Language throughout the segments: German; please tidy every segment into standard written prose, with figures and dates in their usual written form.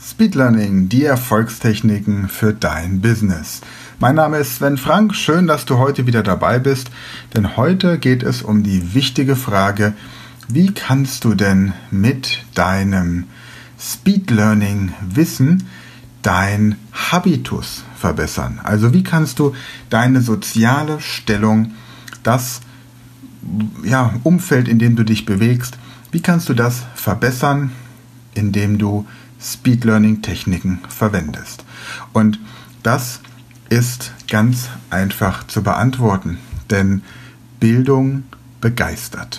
Speed Learning, die Erfolgstechniken für dein Business. Mein Name ist Sven Frank, schön, dass du heute wieder dabei bist, denn heute geht es um die wichtige Frage, wie kannst du denn mit deinem Speed Learning Wissen dein Habitus verbessern? Also wie kannst du deine soziale Stellung, das Umfeld, in dem du dich bewegst, wie kannst du das verbessern, indem du Speed Learning Techniken verwendest? Und das ist ganz einfach zu beantworten, denn Bildung begeistert.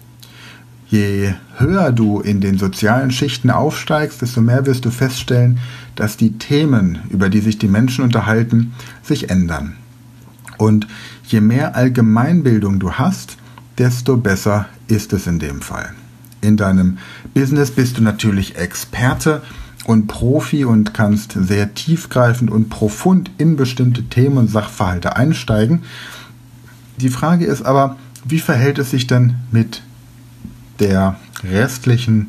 Je höher du in den sozialen Schichten aufsteigst, desto mehr wirst du feststellen, dass die Themen, über die sich die Menschen unterhalten, sich ändern. Und je mehr Allgemeinbildung du hast, desto besser ist es in dem Fall. In deinem Business bist du natürlich Experte und Profi und kannst sehr tiefgreifend und profund in bestimmte Themen und Sachverhalte einsteigen. Die Frage ist aber, wie verhält es sich denn mit der restlichen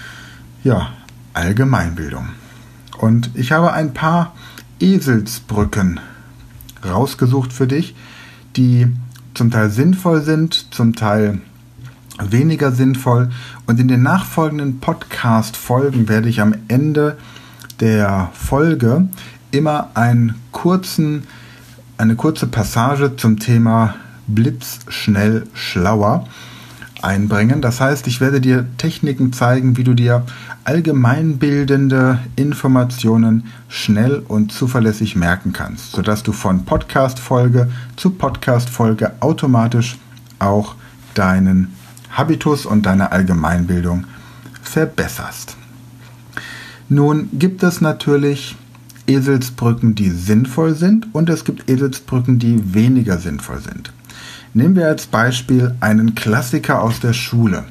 Allgemeinbildung? Und ich habe ein paar Eselsbrücken rausgesucht für dich, die zum Teil sinnvoll sind, zum Teil weniger sinnvoll. Und in den nachfolgenden Podcast-Folgen werde ich am Ende der Folge immer eine kurze Passage zum Thema blitzschnell schlauer einbringen. Das heißt, ich werde dir Techniken zeigen, wie du dir allgemeinbildende Informationen schnell und zuverlässig merken kannst, sodass du von Podcast-Folge zu Podcast-Folge automatisch auch deinen Habitus und deine Allgemeinbildung verbesserst. Nun gibt es natürlich Eselsbrücken, die sinnvoll sind, und es gibt Eselsbrücken, die weniger sinnvoll sind. Nehmen wir als Beispiel einen Klassiker aus der Schule.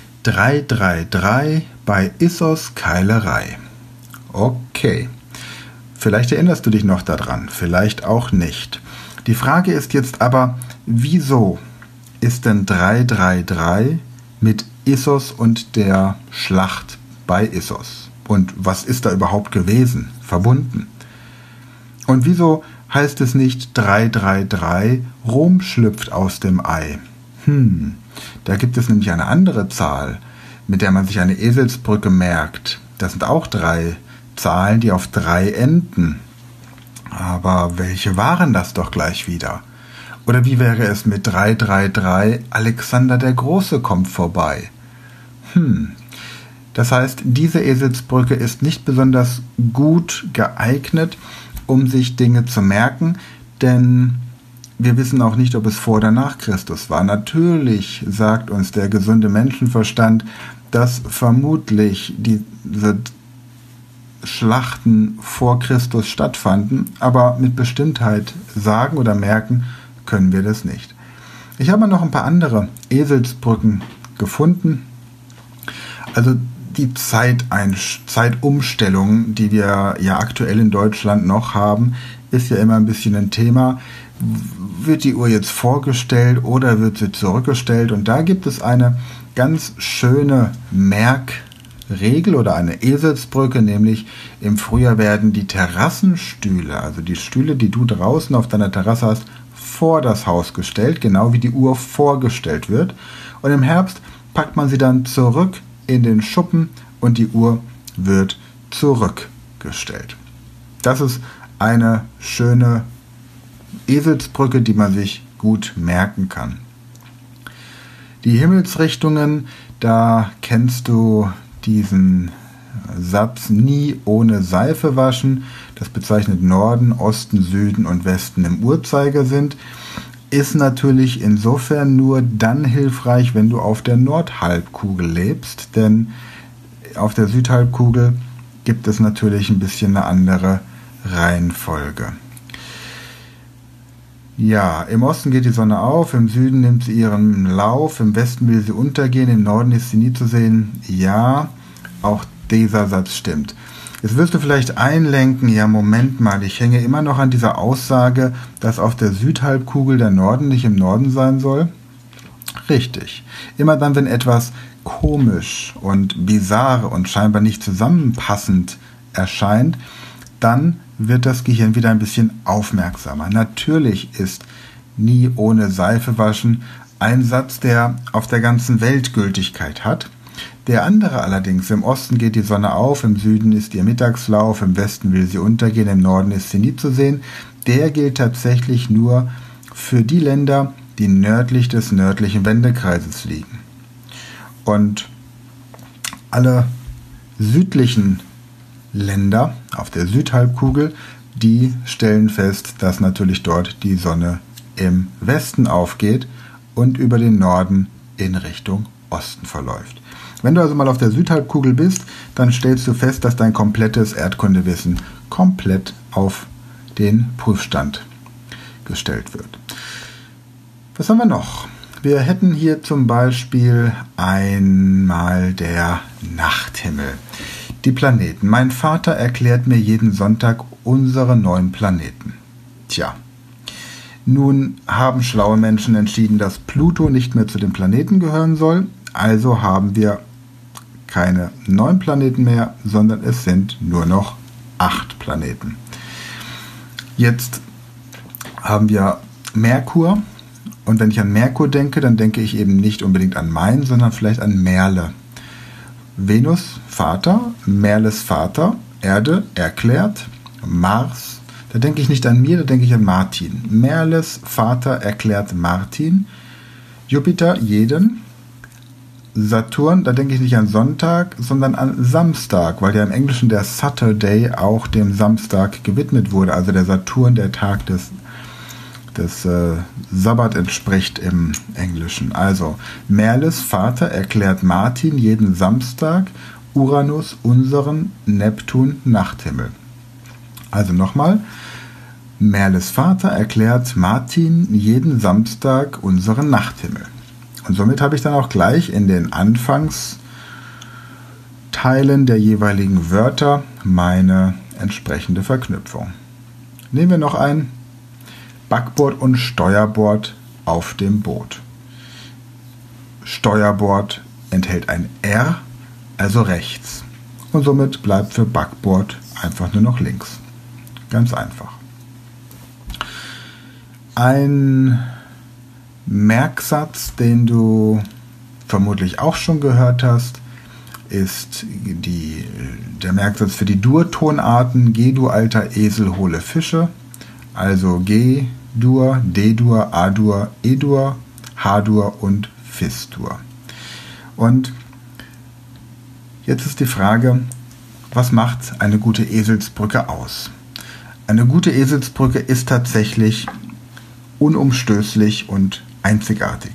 333 bei Issos Keilerei. Okay, vielleicht erinnerst du dich noch daran, vielleicht auch nicht. Die Frage ist jetzt aber, wieso ist denn 333 mit Issos und der Schlacht bei Issos? Und was ist da überhaupt gewesen, verbunden? Und wieso heißt es nicht 333, Rom schlüpft aus dem Ei? Da gibt es nämlich eine andere Zahl, mit der man sich eine Eselsbrücke merkt. Das sind auch 3 Zahlen, die auf 3 enden. Aber welche waren das doch gleich wieder? Oder wie wäre es mit 333, Alexander der Große kommt vorbei? Das heißt, diese Eselsbrücke ist nicht besonders gut geeignet, um sich Dinge zu merken, denn wir wissen auch nicht, ob es vor oder nach Christus war. Natürlich sagt uns der gesunde Menschenverstand, dass vermutlich diese Schlachten vor Christus stattfanden, aber mit Bestimmtheit sagen oder merken können wir das nicht. Ich habe noch ein paar andere Eselsbrücken gefunden. Also die Zeitumstellung, die wir ja aktuell in Deutschland noch haben, ist ja immer ein bisschen ein Thema. Wird die Uhr jetzt vorgestellt oder wird sie zurückgestellt? Und da gibt es eine ganz schöne Merkregel oder eine Eselsbrücke, nämlich im Frühjahr werden die Terrassenstühle, also die Stühle, die du draußen auf deiner Terrasse hast, vor das Haus gestellt, genau wie die Uhr vorgestellt wird. Und im Herbst packt man sie dann zurück in den Schuppen und die Uhr wird zurückgestellt. Das ist eine schöne Eselsbrücke, die man sich gut merken kann. Die Himmelsrichtungen, da kennst du diesen Satz, nie ohne Seife waschen. Das bezeichnet Norden, Osten, Süden und Westen im Uhrzeigersinn. Ist natürlich insofern nur dann hilfreich, wenn du auf der Nordhalbkugel lebst, denn auf der Südhalbkugel gibt es natürlich ein bisschen eine andere Reihenfolge. Ja, im Osten geht die Sonne auf, im Süden nimmt sie ihren Lauf, im Westen will sie untergehen, im Norden ist sie nie zu sehen. Ja, auch dieser Satz stimmt. Jetzt wirst du vielleicht einlenken, ja Moment mal, ich hänge immer noch an dieser Aussage, dass auf der Südhalbkugel der Norden nicht im Norden sein soll. Richtig. Immer dann, wenn etwas komisch und bizarr und scheinbar nicht zusammenpassend erscheint, dann wird das Gehirn wieder ein bisschen aufmerksamer. Natürlich ist nie ohne Seife waschen ein Satz, der auf der ganzen Welt Gültigkeit hat. Der andere allerdings: im Osten geht die Sonne auf, im Süden ist ihr Mittagslauf, im Westen will sie untergehen, im Norden ist sie nie zu sehen, der gilt tatsächlich nur für die Länder, die nördlich des nördlichen Wendekreises liegen. Und alle südlichen Länder auf der Südhalbkugel, die stellen fest, dass natürlich dort die Sonne im Westen aufgeht und über den Norden in Richtung Osten verläuft. Wenn du also mal auf der Südhalbkugel bist, dann stellst du fest, dass dein komplettes Erdkundewissen komplett auf den Prüfstand gestellt wird. Was haben wir noch? Wir hätten hier zum Beispiel einmal der Nachthimmel. Die Planeten. Mein Vater erklärt mir jeden Sonntag unsere 9 Planeten. Tja, nun haben schlaue Menschen entschieden, dass Pluto nicht mehr zu den Planeten gehören soll. Also haben wir keine 9 Planeten mehr, sondern es sind nur noch 8 Planeten. Jetzt haben wir Merkur. Und wenn ich an Merkur denke, dann denke ich eben nicht unbedingt an Main, sondern vielleicht an Merle. Venus, Vater, Merles Vater, Erde, erklärt, Mars, da denke ich nicht an mir, da denke ich an Martin. Merles Vater erklärt Martin, Jupiter, jeden, Saturn, da denke ich nicht an Sonntag, sondern an Samstag, weil ja im Englischen der Saturday auch dem Samstag gewidmet wurde, also der Saturn, der Tag des Sabbat entspricht im Englischen. Also Merles Vater erklärt Martin jeden Samstag, Uranus unseren Neptun Nachthimmel. Also nochmal, Merles Vater erklärt Martin jeden Samstag unseren Nachthimmel. Und somit habe ich dann auch gleich in den Anfangsteilen der jeweiligen Wörter meine entsprechende Verknüpfung. Nehmen wir noch ein: Backbord und Steuerbord auf dem Boot. Steuerbord enthält ein R, also rechts. Und somit bleibt für Backbord einfach nur noch links. Ganz einfach. Ein Merksatz, den du vermutlich auch schon gehört hast, ist der Merksatz für die Dur-Tonarten: Geh, du alter Esel, hole Fische. Also G, Dur, D-Dur, A-Dur, E-Dur, H-Dur und Fis-Dur. Und jetzt ist die Frage, was macht eine gute Eselsbrücke aus? Eine gute Eselsbrücke ist tatsächlich unumstößlich und einzigartig.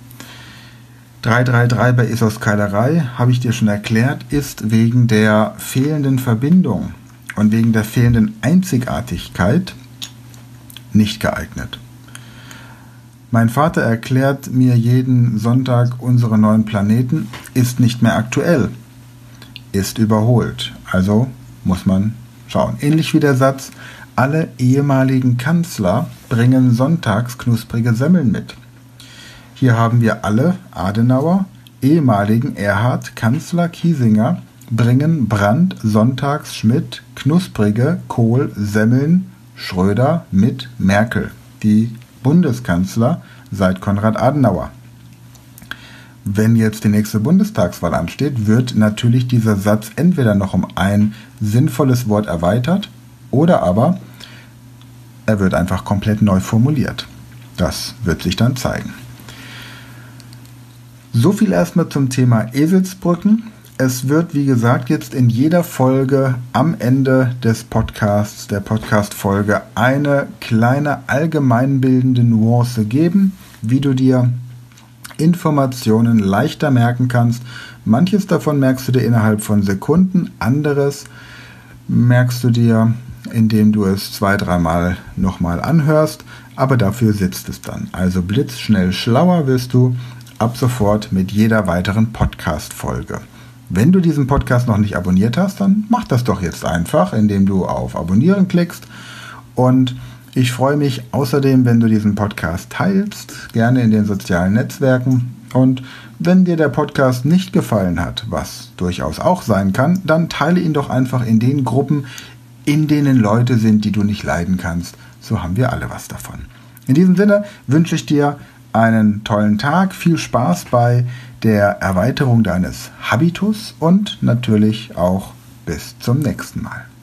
333 bei Esos Keilerei, habe ich dir schon erklärt, ist wegen der fehlenden Verbindung und wegen der fehlenden Einzigartigkeit nicht geeignet. Mein Vater erklärt mir jeden Sonntag unsere 9 Planeten, ist nicht mehr aktuell, ist überholt. Also muss man schauen. Ähnlich wie der Satz: Alle ehemaligen Kanzler bringen sonntags knusprige Semmeln mit. Hier haben wir alle Adenauer, ehemaligen Erhard, Kanzler, Kiesinger bringen Brandt, sonntags Schmidt, knusprige Kohl, Semmeln, Schröder mit Merkel, die Bundeskanzler seit Konrad Adenauer. Wenn jetzt die nächste Bundestagswahl ansteht, wird natürlich dieser Satz entweder noch um ein sinnvolles Wort erweitert oder aber er wird einfach komplett neu formuliert. Das wird sich dann zeigen. So viel erstmal zum Thema Eselsbrücken. Es wird, wie gesagt, jetzt in jeder Folge am Ende des Podcasts, der Podcast-Folge, eine kleine allgemeinbildende Nuance geben, wie du dir Informationen leichter merken kannst. Manches davon merkst du dir innerhalb von Sekunden, anderes merkst du dir, indem du es 2-3 Mal nochmal anhörst, aber dafür sitzt es dann. Also blitzschnell schlauer wirst du ab sofort mit jeder weiteren Podcast-Folge. Wenn du diesen Podcast noch nicht abonniert hast, dann mach das doch jetzt einfach, indem du auf Abonnieren klickst. Und ich freue mich außerdem, wenn du diesen Podcast teilst, gerne in den sozialen Netzwerken, Und wenn dir der Podcast nicht gefallen hat, was durchaus auch sein kann, dann teile ihn doch einfach in den Gruppen, in denen Leute sind, die du nicht leiden kannst. So haben wir alle was davon. In diesem Sinne wünsche ich dir einen tollen Tag, viel Spaß bei der Erweiterung deines Habitus und natürlich auch bis zum nächsten Mal.